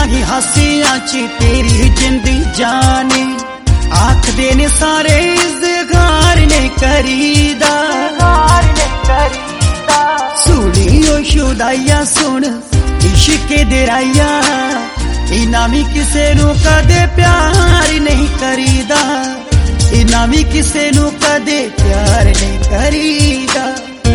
ही हासियां च तेरी जिंद जाने आखदे ने सारे इज़हार ने करीदा सुनियो शुदाइया सुन इश्क दे राइया इना भी किसे नू कदे प्यार नहीं करीदा इना भी किसे नू कदे प्यार नहीं करीदा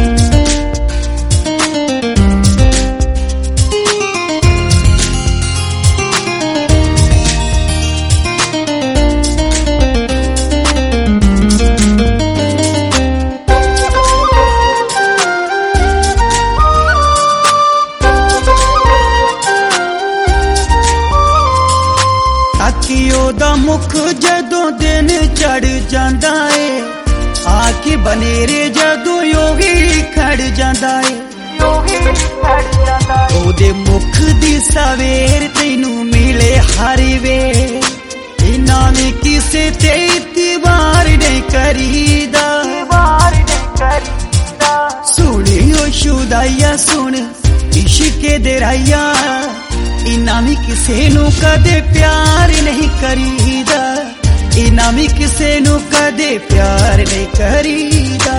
दा मुख जदों दिन चढ़ जांदा है आके बनेरे जदों योगी खड़ जांदा है ओदे मुख दी सवेर तैनू मिले हर वे इना में किसे ते इतबार नहीं करीदा सुनियो शुदाइया सुन इश्क दे राइया इना भी किसे नू कदे प्यार नहीं करीदा इना भी किसे नू कदे प्यार नहीं करीदा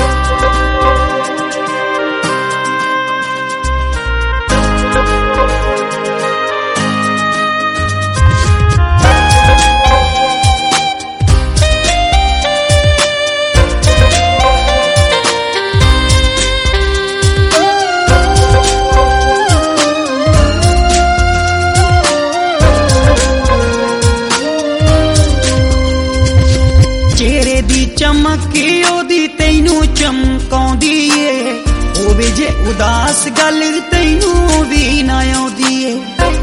चमके ओदी तैनू चमकाउंदी ए होवे जे उदास गल तैनू भी ना आउंदी ए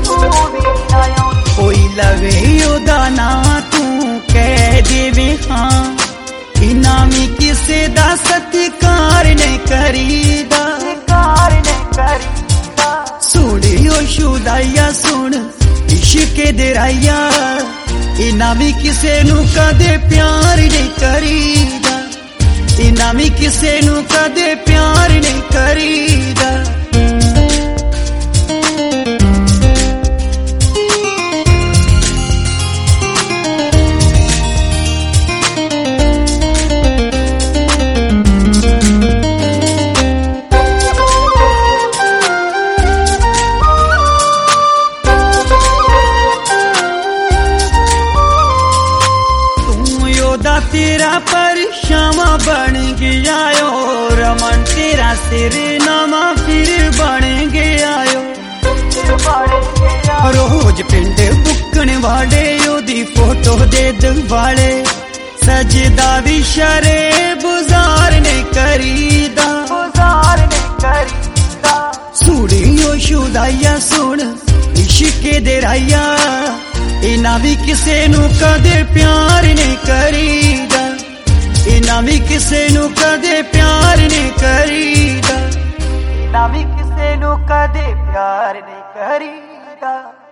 कोई लवे ओदा ना तू कह देवे हां इना भी किसे दा सत्कार नहीं करीदा सुनियो शुदाइया सुन इश्क दे राइया इना भी किसे नू कदे प्यार नहीं करीदा इना भी किसे नू कदे प्यार नहीं करीदा तेरा परछावा बन गया रमन तेरा सिर नामा फिर बन गया रोज पिंड बुकन वाले ओदी फोटो दे दिवाले सजदा भी शरे बुजार ने करीदा सुनियो शुदाइया सुन इश्क दे राइया इना भी किसे नू कदे प्यार नहीं करीदा इना भी किसे नू कदे प्यार नहीं करीदा इना भी किसे नू कदे प्यार नहीं करीदा।